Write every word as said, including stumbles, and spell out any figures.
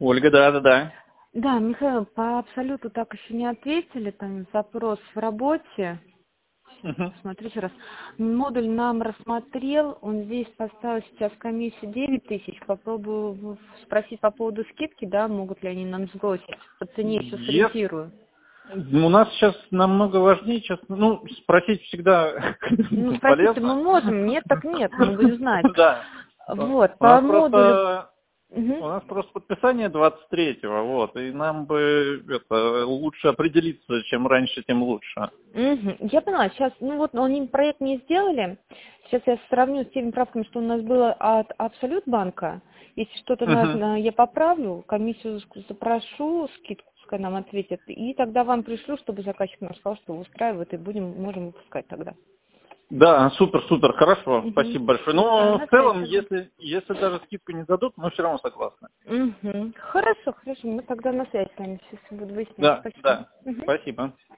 Ольга, да-да-да. Да, Михаил, по абсолюту так еще не ответили, там запрос в работе. Мгм. Смотри еще раз. Модуль нам рассмотрел, он здесь поставил сейчас комиссию девять тысяч. Попробую в- спросить по поводу скидки, да, могут ли они нам сбросить. По цене еще Ес- сориентирую. У нас сейчас намного важнее, сейчас, ну, спросить всегда Ну, спросить мы полезно. можем, нет, так нет, мы будем знать. Да. Вот, У по нас модулю... просто Мгм. у нас просто подписание двадцать третьего, вот, и нам бы это лучше определиться, чем раньше, тем лучше. Мгм. Я поняла, сейчас, ну вот, они проект не сделали. Сейчас я сравню с теми правками, что у нас было от Абсолют банка. Если что-то Мгм. надо, я поправлю, комиссию запрошу, скидку пускай нам ответят, и тогда вам пришлю, чтобы заказчик нам сказал, что устраивает, и будем, можем выпускать тогда. Да, супер, супер, хорошо, Мгм. спасибо большое. Да, Но на в связи целом, тогда. если, если даже скидку не дадут, мы все равно согласны. Мгм. Хорошо, хорошо, мы тогда на связи с вами сейчас буду выяснять. Да, Спасибо. да, Мгм. спасибо.